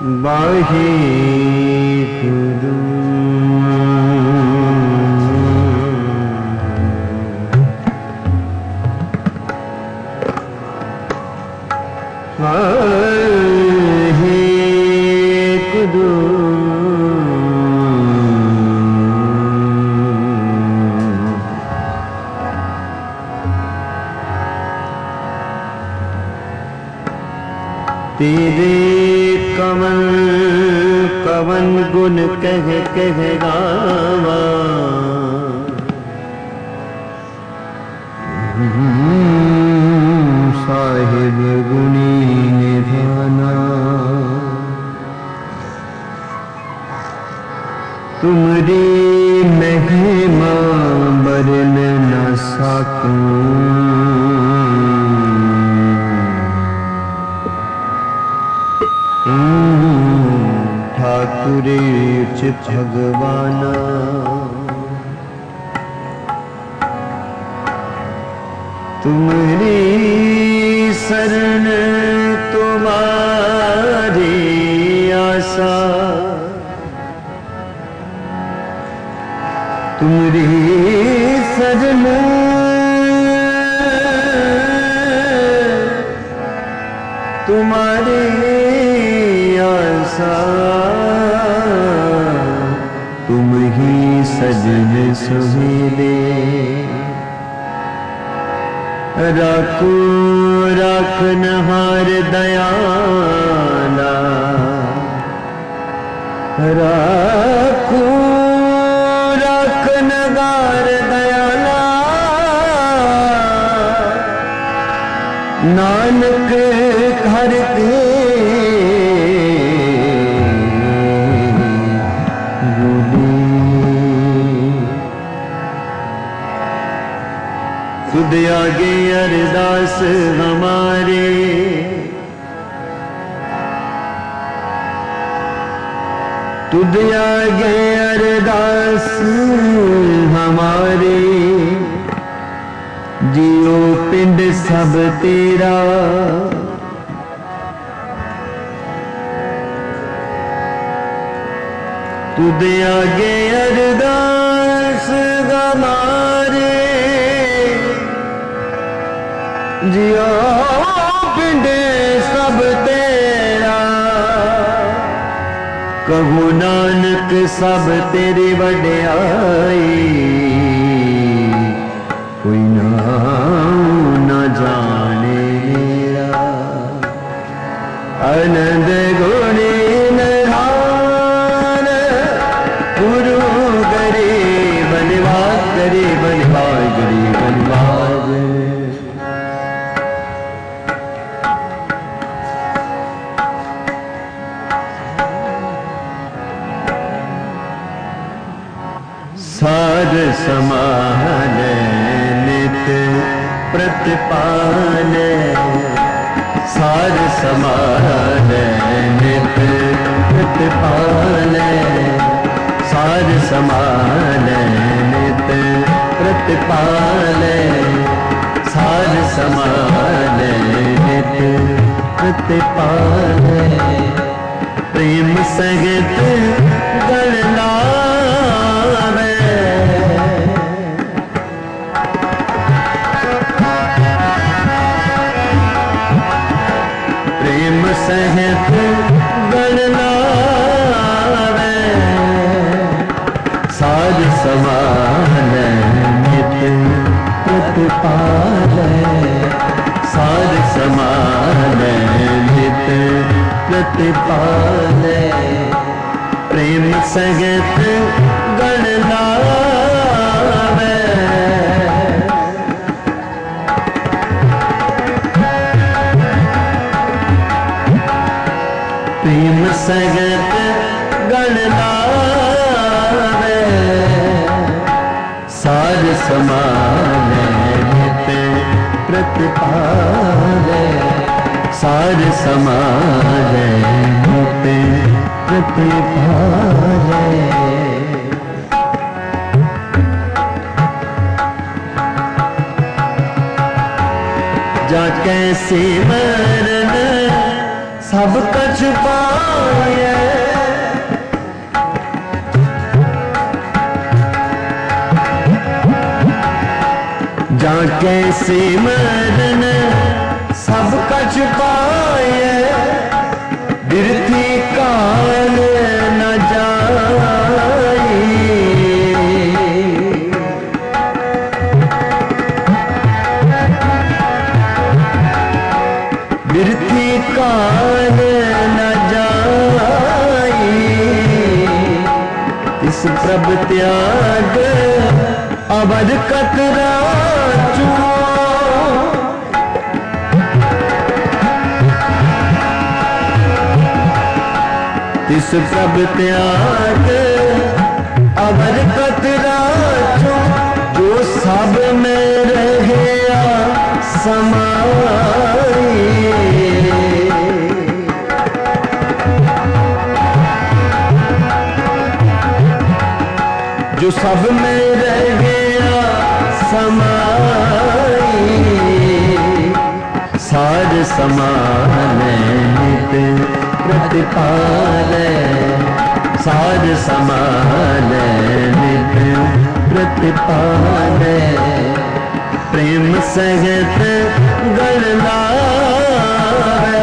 वाहेगुरु वाहेगुरु तेरे कमल कवन गुण कह कह गावा साहिब गुणी निधाना तुमरी महिमा बरन न सकूं ठाकुरे भगवाना तुम्हारी शरण तुम्हारी आशा तुम्हारी शरण तुम्हारी आशा तुम ही सजन सुहेले राखो राखनहार दयाला राखो राखनहार दयाला नानक घर के तुद आगे अरदास हमारे तुद आगे अरदास हमारे जियो पिंड सब तेरा तुद आगे अरदास हमारे जियो पिंड सब तेरा कहूँ नानक सब तेरी वड्याई कोई नाम न जाने मेरा आनंद गुणी निधान गुरु गरीब निवास गरीब निवास गरीब निवास सार समान नित प्रतिपाल सार समान नित प्रतिपाल सार समान नित प्रतिपाल सार समान नित प्रतिपाल प्रेम सहित गणना प्रेम सहित गणनावे साज समान नित प्रतिपाल साज समान नित प्रतिपाल प्रेम सहित गणनावे प्रेम सहित गणनावे साज समान नित प्रतिपाल साज समान नित प्रतिपाल जा कैसे मरन सब कछ पाए जाके सिमरन सब कछ पाए बिरथी काल न जाए बिरथी काल न जाए इस प्रभ त्याग अवध कतरा तिस प्रभ त्याग अवर कतरा जो सब में रहया समाई जो सब में रह गया समाई साज समान नित प्रतिपाल साज समान नित प्रतिपाल प्रेम सहित गण लावे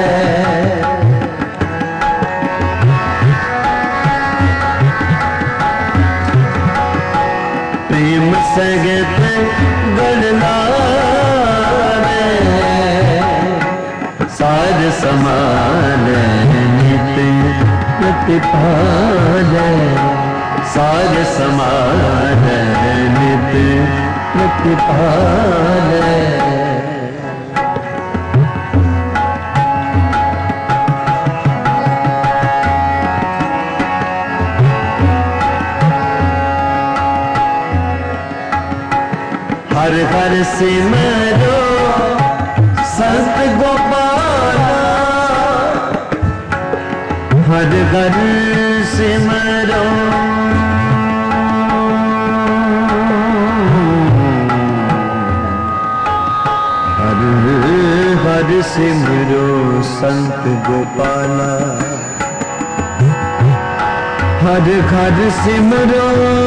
प्रेम सहित गण लावे साज समान नित प्रतिपाल साज समान नित प्रतिपाल हर हर सिमरो संत गोपाला हर हर सिमरो हर हर सिमरो संत गोपाला हर हर सिमरो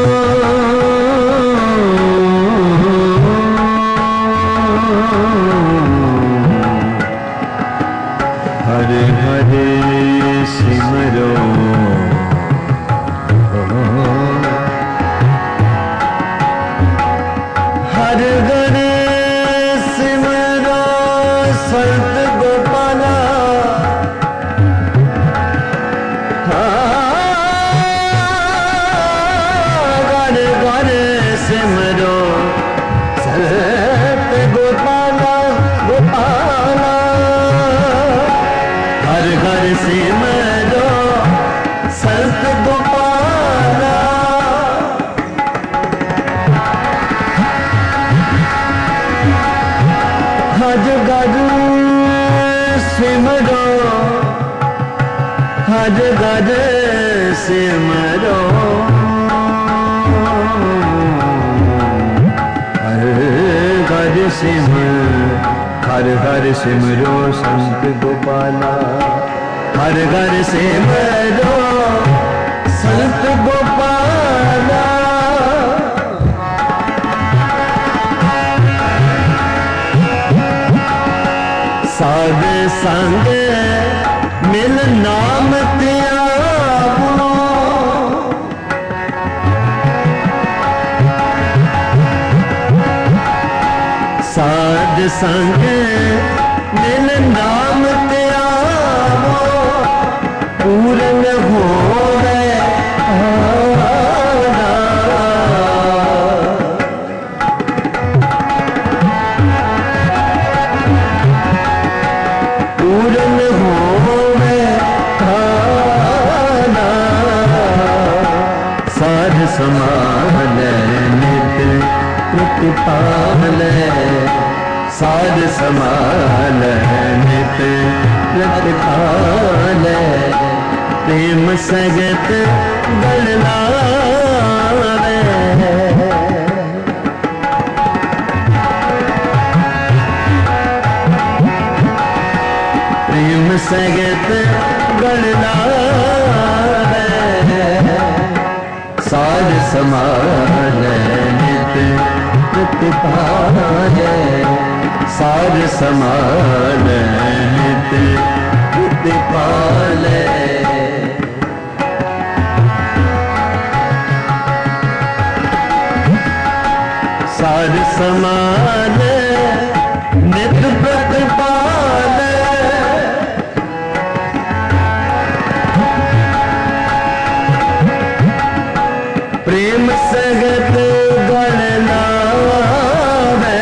हरे हरे सिमरो हर हरे सिमरो संत गोपाला हर हरे सिमरो संत गोपाला गोपाला हर हर सिमरो संत गोपाला हज गज सिमरो हज गज सिमरो हर गज हर हर सिमरो संत गोपाला हर हर सिमरो संत गोपाला साध संग मिल नाम त्यागो साध संग मिल नाम त्यागो पूरन होवे पूरन होवे खाना साध समान नित प्रतिपाल साध समान नित प्रतिपाल प्रेम सगत गण लावे प्रेम सगत गण लावे, साध समान नित प्रतिपाले, साध समान नित प्रतिपाले। साध समान नित प्रतिपाले, प्रेम सगत गण लावे,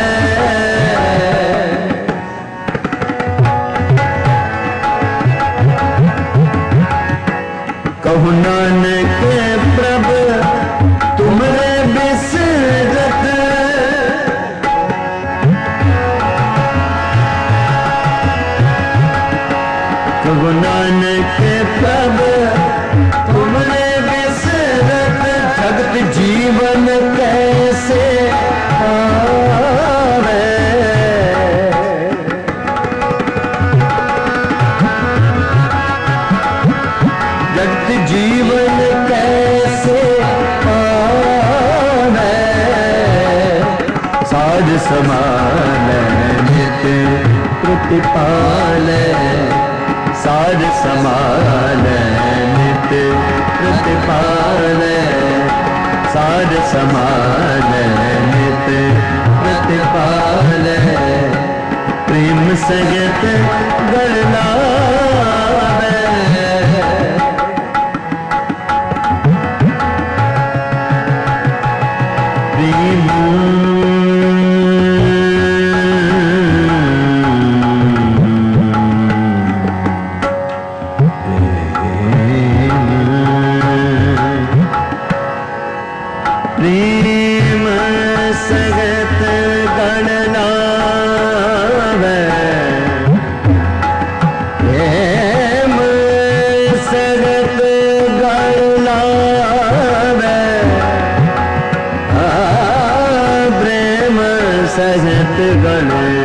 कहु नानक प्रभु तुमरे बिसरत, कहु नानक प्रभु तुमरे बिसरत, जगत जीवन कैसे आवे, जगत जीवन कैसे आवे, साध समान नित प्रतिपाले, साध समान नित प्रतिपाले, साध समान नित प्रतिपाले, प्रेम सगत गण लावे, प्रेम सगत गण लावे, प्रेम सगत गण लावे, प्रेम सगत गण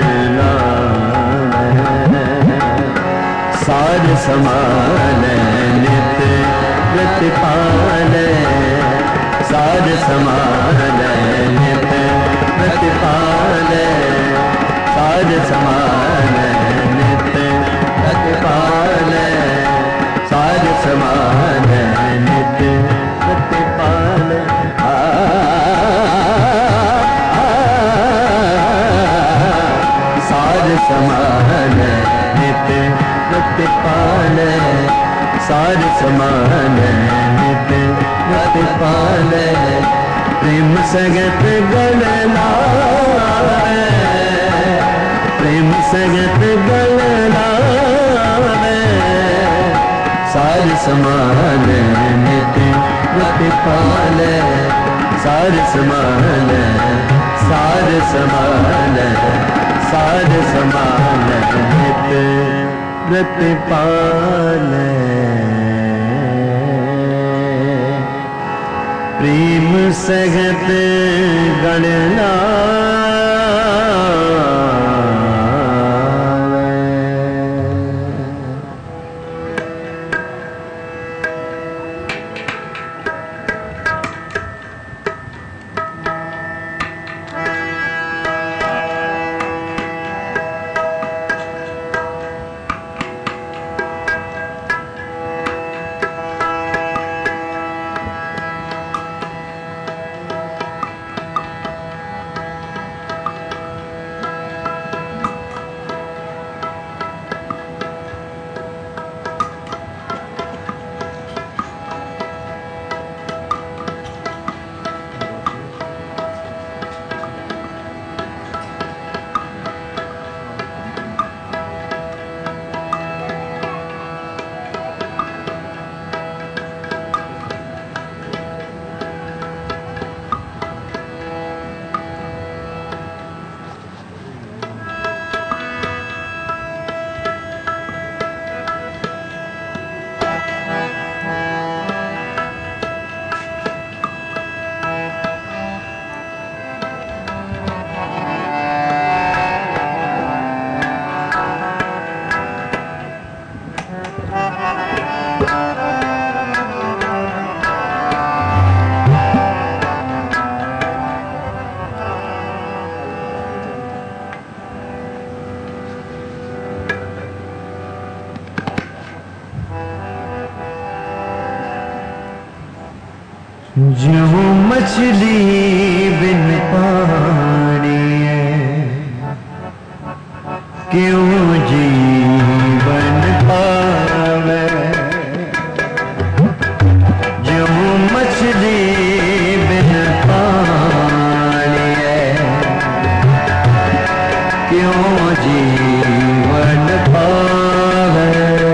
लावे, साध समान नित प्रतिपाले, साध समान नित प्रतिपाले, साध समान नित प्रतिपाले, साध समान नित प्रतिपाले, साध समान नित प्रतिपाले, साध समान नित प्रतिपाले, प्रेम सगत गण लावे, प्रेम सगत गण लावे, साध समान नित प्रतिपाले, साध समान, साध समान, साध समान नित प्रतिपाले, प्रेम सगत गण लावे। ज्यों मछली बिन पानी है, क्यों जीवन पावे। ज्यों मछली बिन पानी है, क्यों जीवन पावे।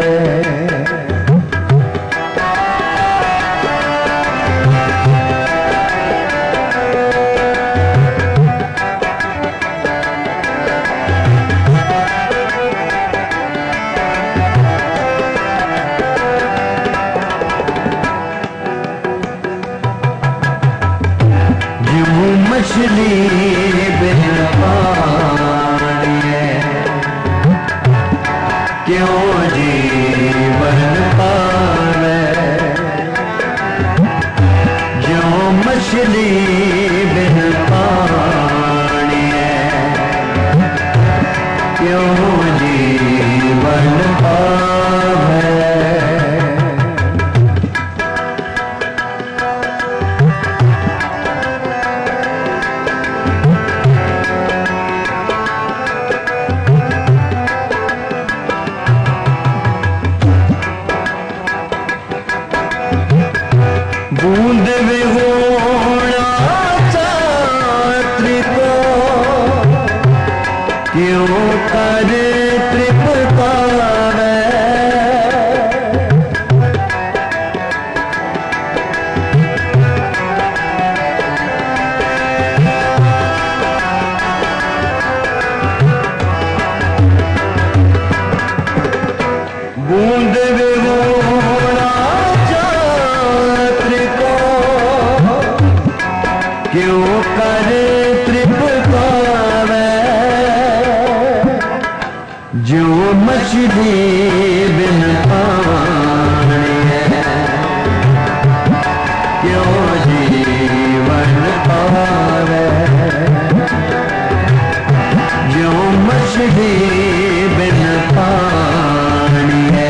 मछली बिन पानी है, क्यों जीवन पावे। ज्यों मछली बिन पानी है, क्यों जीवन पावे। बूंद विहोणा छात्र को, क्यों कर तृप पावे। बूंद विहोणा क्यों कर तृप पावे। जो मछली बिन पानी है, क्यों जीवन पावे। जो मछली बिन पानी है,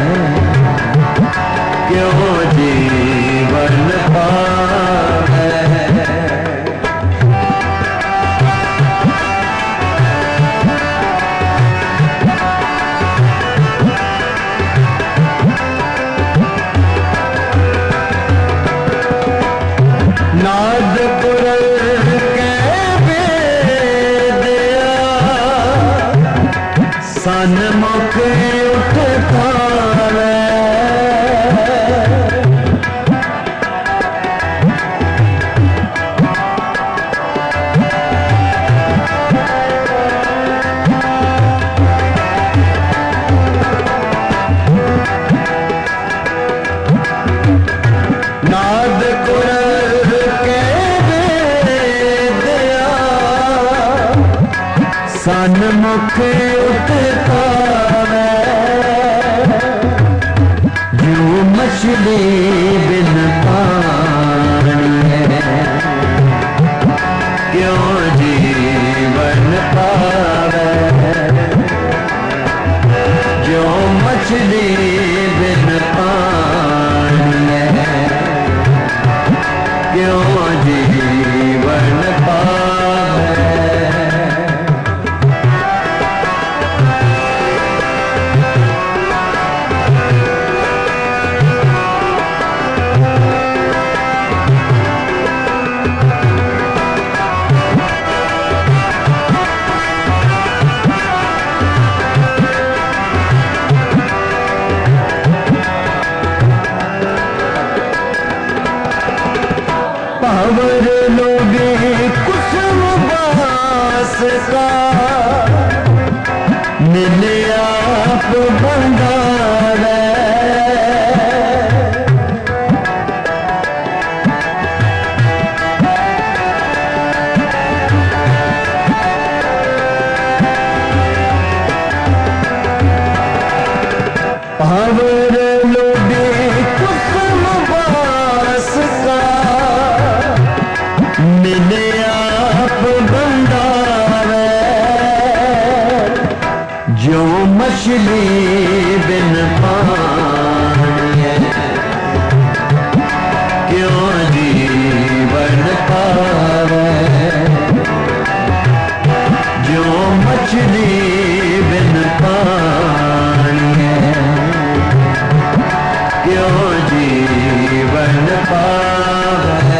क्यों जीवन पावे। नाद कुरल के बेदिया, सन्मुख उठ पावे। नाद कुरल के बेदिया, सन्मुख उठ पावे। जो मछली बिन पानी है, क्यों जीवन पावे। जो मछली बिन पानी है, क्यों जीवन पावे। पावर लोगे कुसुम बास का, मिले आप भंडार। पावर लोगे कुसुम बास का, मिले आप भंडार। जो मछली बिन पानी है, क्यों जी पावे, जो मछली बिन पानी है, क्यों जीवन पावे।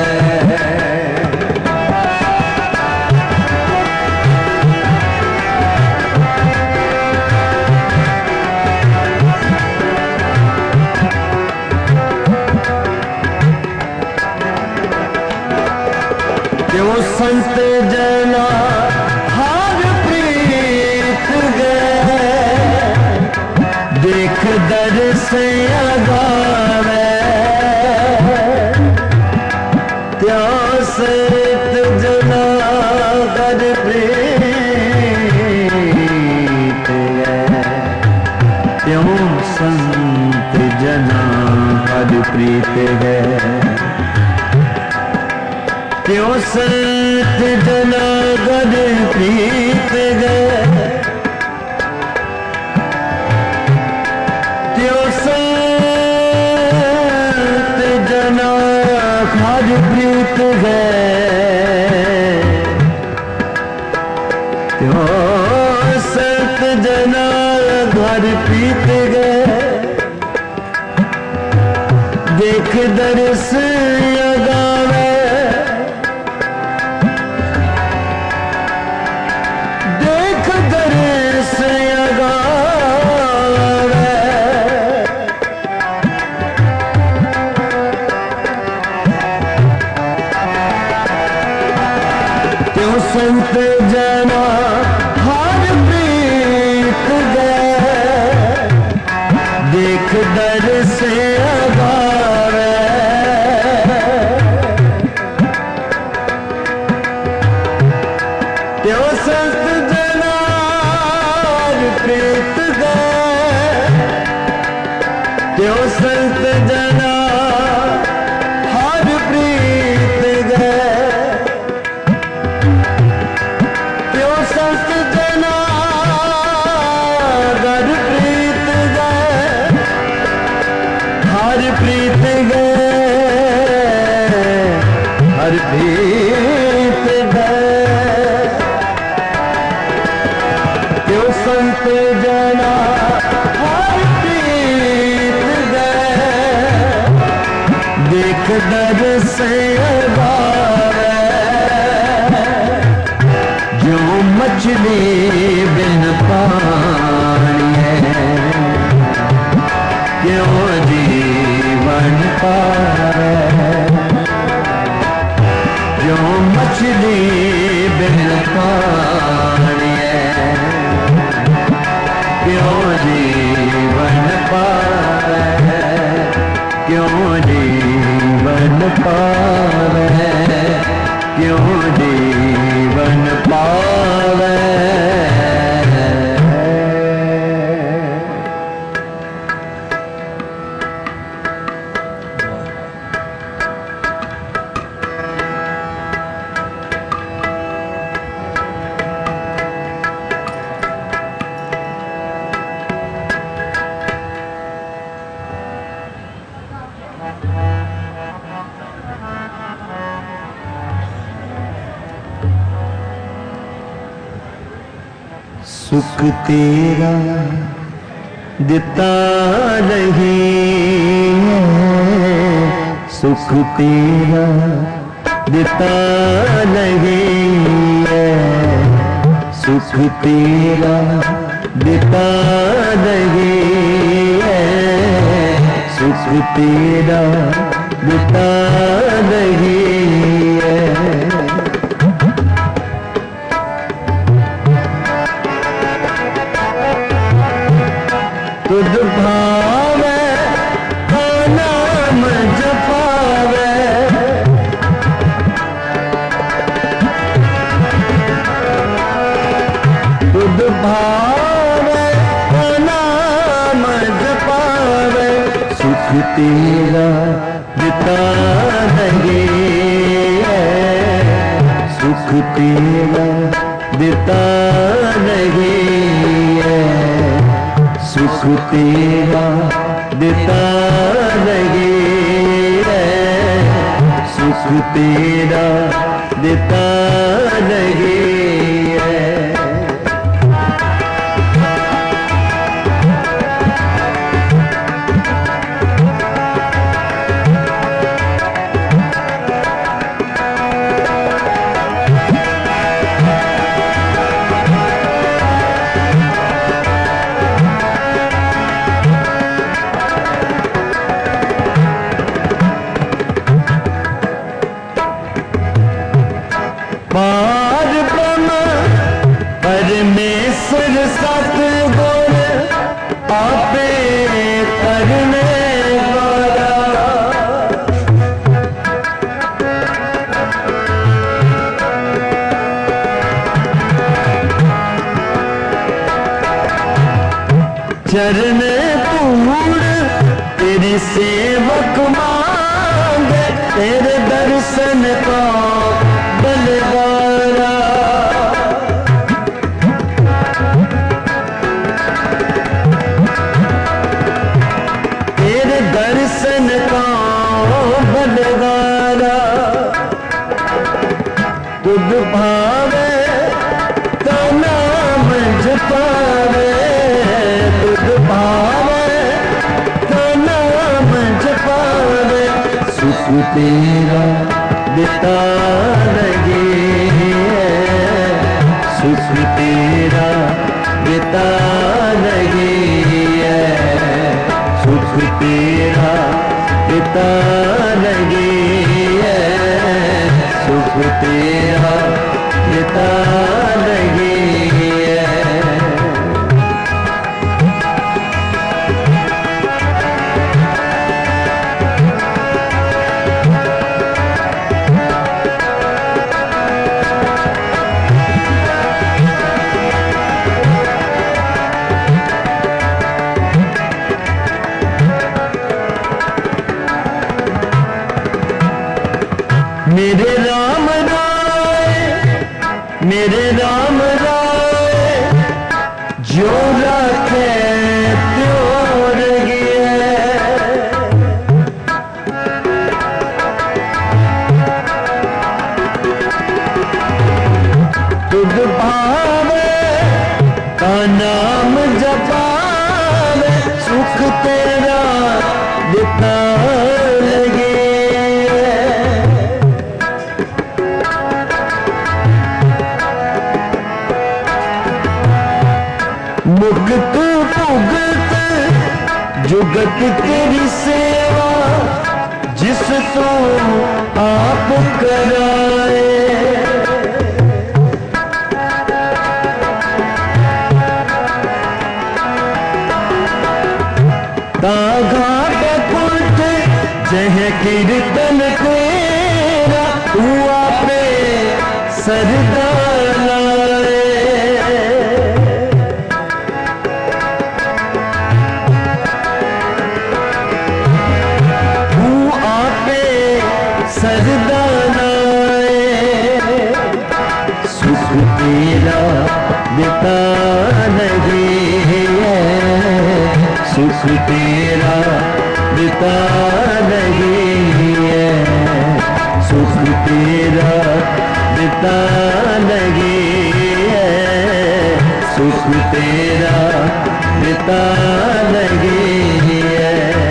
क्यों संत जना हार प्रीत गए, देख दर से अगावे, त्यों संत जना हार प्रीत गए, त्यों संत जना हार प्रीत गए, त्यों संत जना गद प्रीत गए, त्यों संत जना गद प्रीत गए, त्यों संत जना गद प्रीत गए, देख दर्श लगावे, संत जना हार प्रीत गए, देख दर से अगावे, त्यों संत जना हार प्रीत गए, त्यों संत जना हार प्रीत गए, प्रीत गए, हर प्रीत गए, त्यों संत जना हर प्रीत गए, देख दर से अगावे, जो मछली बिन पानी है, क्यों जीवन पावे, जो मछली बिन पानी है, क्यों जीवन पावे, क्यों जीवन पावे, क्यों जीवन पावे। सुख तेरा दिता नहीं है, सुख तेरा दिता नहीं है, सुख तेरा दिता नहीं है, सुख तेरा दिता नहीं है। तुझ भावे तो नाम जपावे, तुझ भावे तो नाम जपावे, सुख तेरा दिता नहीं है, सुख तेरा दिता नहीं है, सुख तेरा दिता नहीं है, सुख तेरा देता नहीं है। पार ब्रह्म परमेश्वर सतगुण आपे करने वाला। चरण पूर्ण तेरी सेवक मांगे, तेरे दर्शन का बलवारा। तेरे दर्शन का बलवारा। तुझ भावे तो नाम जपावे, तुझ भावे तो नाम जपावे। सुख तेरा देता नहीं है, सुख तेरा देता नहीं है, सुख तेरा देता नहीं है, सुख तेरा देता नहीं है। मेरे राम राय, मेरे राम राय, जो रखे त्यों रगिए। तुझ भावे का नाम जपावे, सुख तेरा देता लगे। मुक्त भुगत जुगत तेरी सेवा, जिस तो आप कराए। घाट कुट जह कीर्तन तेरा, तू आपे सरदार लाए। सरदानाए सुख तेरा देता नहीं है, सुख तेरा देता नहीं है, सुख तेरा देता नहीं है, सुख तेरा देता नहीं है।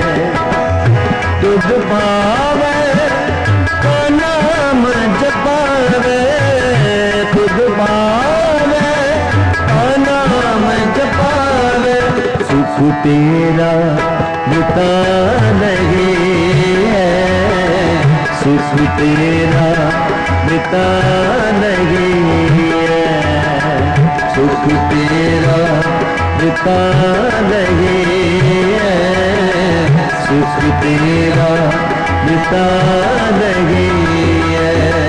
तुझ भावे का नाम जपावे, तुझ भावे का नाम जपावे। सुख तेरा देता नहीं है, सुख तेरा देता नहीं है, सुख तेरा देता नहीं है, सुख तेरा देता नहीं है।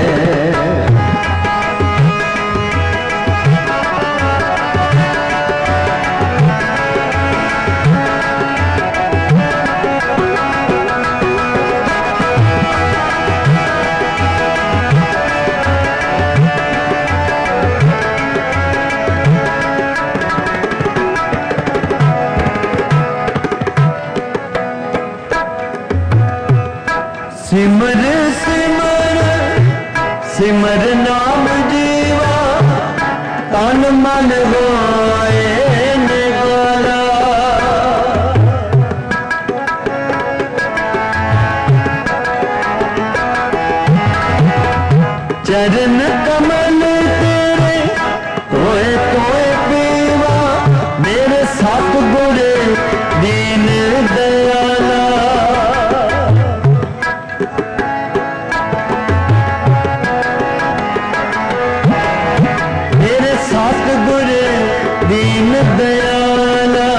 सिमर सिमर सिमर नाम जीवा तन मन होए निवारा। चरण कमल तेरे तोए तोए पीवा मेरे सतगुर दीन दयाला। मेरे सतगुर दीन दयाला।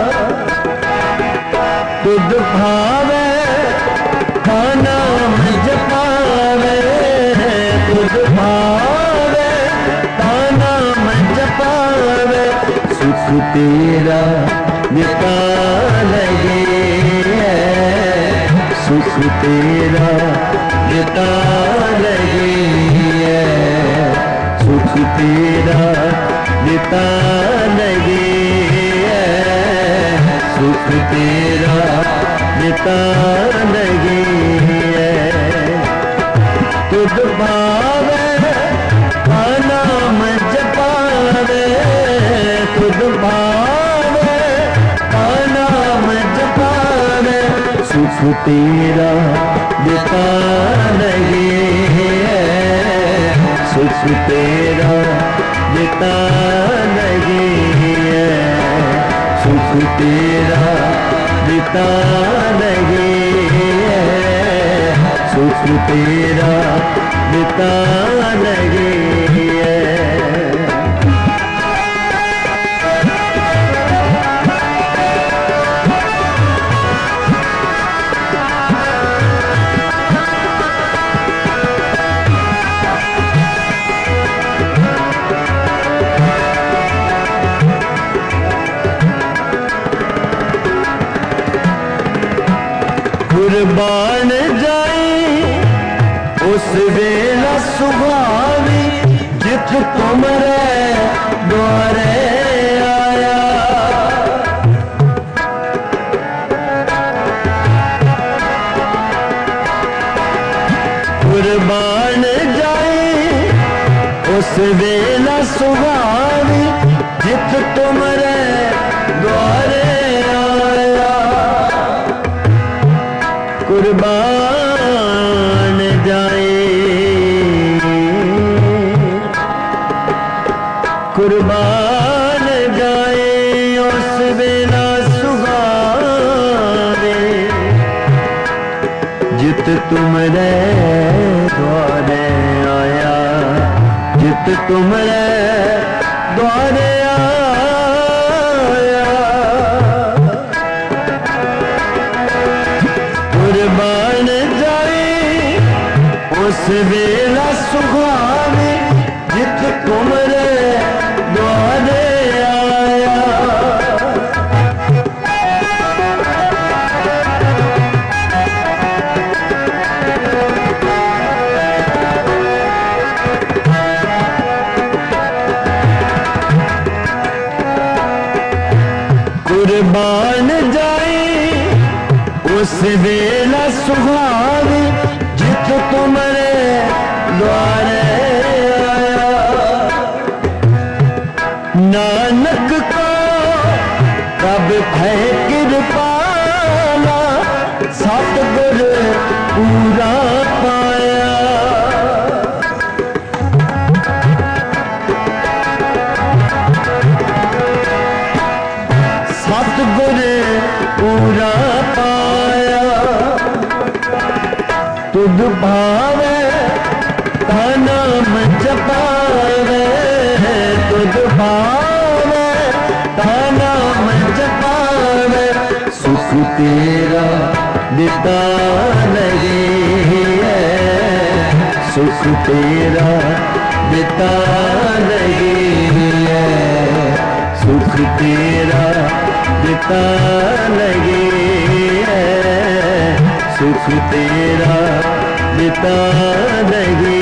तुद भावे का नाम जपावे, तुद भावे का नाम जपावे सुख तेरा जिता लगे, सुख तेरा जिता लगे, सुख तेरा जिता लगे, सुख तेरा जिता लगे। तुद भावे का नाम जपावे, तुद भावे का नाम जपावे सुख तेरा जिता लगे, सुख तेरा जिता लगे, सुख तेरा जिता लगे, सुख तेरा जिता लगे। कुर्बान जाई उस वेला सुहावी जित तुमरे द्वारे आया। कुर्बान जाई उस वेला सुहावी जित तुमरे द्वारे आया। कुर्बान जाए, कुर्बान जाए उस बेला सुहावे जित तुमरे द्वारे आया, जित तुमरे द्वारे आया। कुर्बान जाए उस बेला सुहावे जित तुमरे द्वारे आया। कुर्बान जाए उस बेला सुहावे जित तुमरे द्वारे आया। नानक को कब भय कृपाला सतगुर पूरा पाया। सतगुर पूरा पाया। तुद भावे का नाम जपावे, तुद भावे का नाम जपावे सुख तेरा दिता लगे, सुख तेरा दिता लगे, सुख तेरा दिता लगे, सुख तेरा दिता लगे।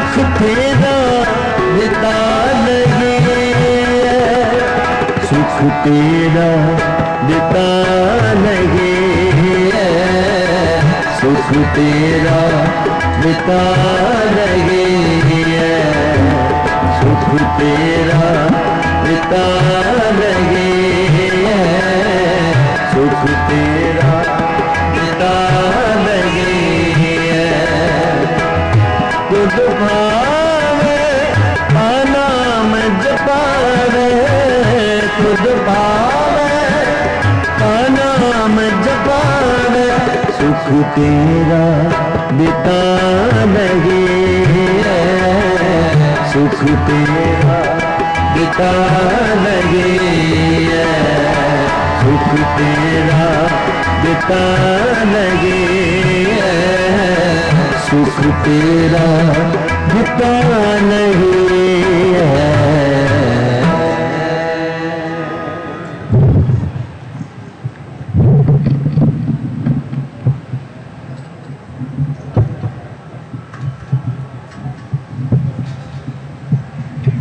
सुख तेरा बिता लगे, सुख तेरा बिता लगे, सुख तेरा बिता लगे, सुख तेरा बिता लगे, सुख तेरा बिता लगे। तुझ भावे नाम जपावे, तुझ भावे नाम जपावे, सुख तेरा बिता लगे, सुख तेरा बिता लगे, सुख तेरा बिता लगे, सुख तेरा बिता